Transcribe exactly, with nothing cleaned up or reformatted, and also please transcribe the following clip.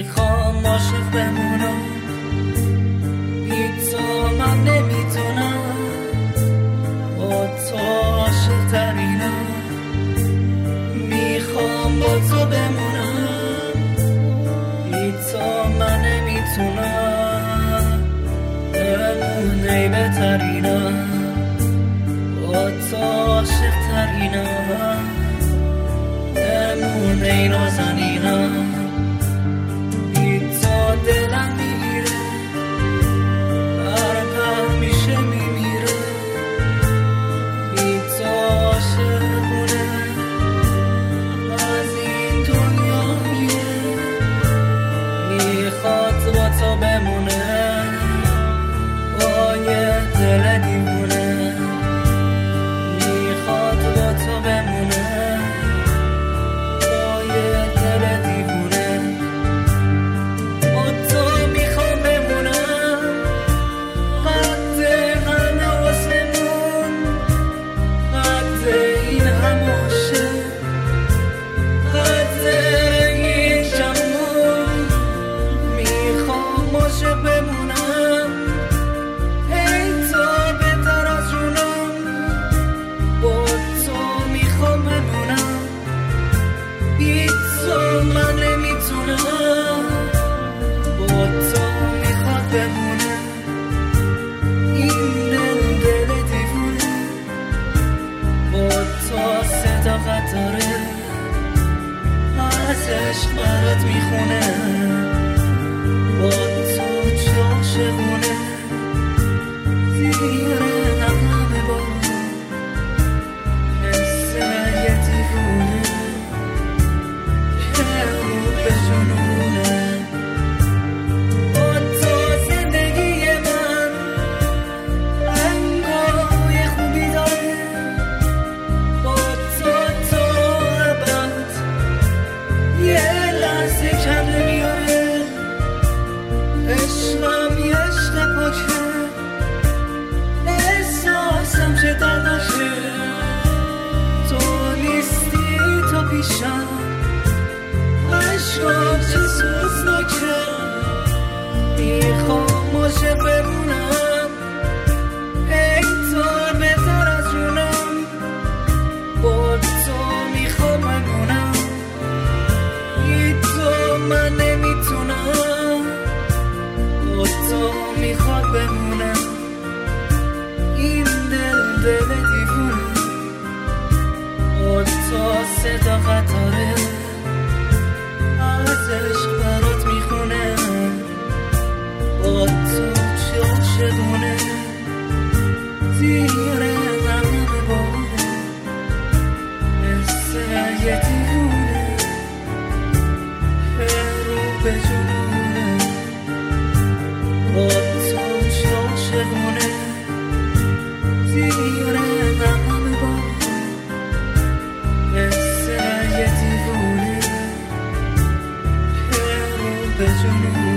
میخوام عاشق بمونم، بی تو من نمیتونم، با تو عاشق ترینم. میخوام با تو بمونم، بی تو من نمیتونم، بمون ای بهترینم، با تو عاشق ترینم، بمون ای نازنینم. بی تو دلم میگیره، برقم میشه میمیره، بی تو عاشقونه از این دنیایه. میخواد با تو بمونه، با یه دل دیوونه، میخواد با تو بمونه، با یه دل دیوونه. با تو میخوام بمونم، قد همه آسمون، قد این همه عاشق، قد این جمون. میخوام عاشق بمونم، ای تو بهتر از جونم، با تو میخوام بمونم، بی تو من نمیتونم، با تو میخواد بمونه این دل دل دیوونه. با تو صداقت داره، از عشق برات میخونه، با تو چه عاشقونه، زیر همه بارون مثل یه دیوونه که رو به جنونه. با تو زندگی من انگاه خوبی داره، با تو تا ابد یه لحظه کم نمیاره. عشقم یه عشق پاکه، احساسم چه دردشه، تو نیستی تو پیشم، عشقم چه سوزناکه. میخوام عاشق بمونم، ای تو بهتر از جونم، با تو میخوام بمونم، بی تو من نمیتونم، با تو میخواد بمونم این دل دل دیوونه. با تو صداقت داره، از عشق برات میخونه، با تو چه عاشقونه، زیر همه باره مثل یه دیوونه که رو به جنونه. با تو چه عاشقونه، زیر همه باره مثل یه دیوونه که رو به جنونه.